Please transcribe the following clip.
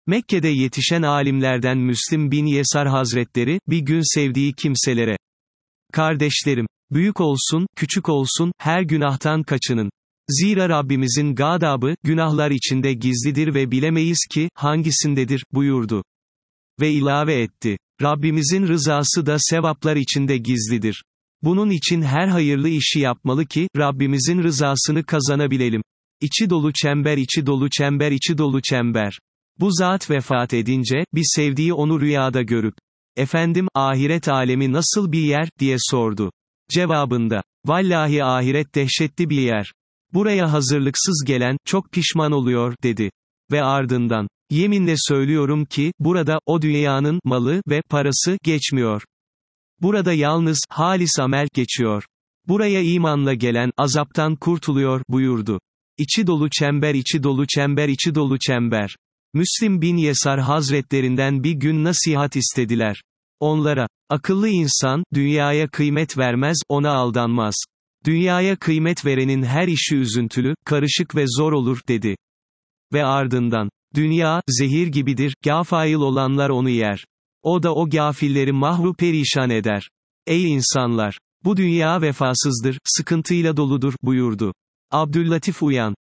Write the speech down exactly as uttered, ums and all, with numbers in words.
Mekke'de yetişen alimlerden Müslim bin Yesar Hazretleri, bir gün sevdiği kimselere, kardeşlerim, büyük olsun, küçük olsun, her günahtan kaçının. Zira Rabbimizin gadabı, günahlar içinde gizlidir ve bilemeyiz ki, hangisindedir, buyurdu. Ve ilave etti, Rabbimizin rızası da sevaplar içinde gizlidir. Bunun için her hayırlı işi yapmalı ki, Rabbimizin rızasını kazanabilelim. İçi dolu çember, içi dolu çember, içi dolu çember. Bu zat vefat edince, bir sevdiği onu rüyada görüp, efendim, ahiret alemi nasıl bir yer, diye sordu. Cevabında, vallahi ahiret dehşetli bir yer. Buraya hazırlıksız gelen, çok pişman oluyor, dedi. Ve ardından, yeminle söylüyorum ki, burada, o dünyanın, malı ve parası, geçmiyor. Burada yalnız, halis amel, geçiyor. Buraya imanla gelen, azaptan kurtuluyor, buyurdu. İçi dolu çember, içi dolu çember, içi dolu çember. Müslim bin Yesar Hazretlerinden bir gün nasihat istediler. Onlara, akıllı insan, dünyaya kıymet vermez, ona aldanmaz. Dünyaya kıymet verenin her işi üzüntülü, karışık ve zor olur, dedi. Ve ardından, dünya, zehir gibidir, gâfail olanlar onu yer. O da o gâfilleri mahvu perişan eder. Ey insanlar! Bu dünya vefasızdır, sıkıntıyla doludur, buyurdu. Abdüllatif Uyan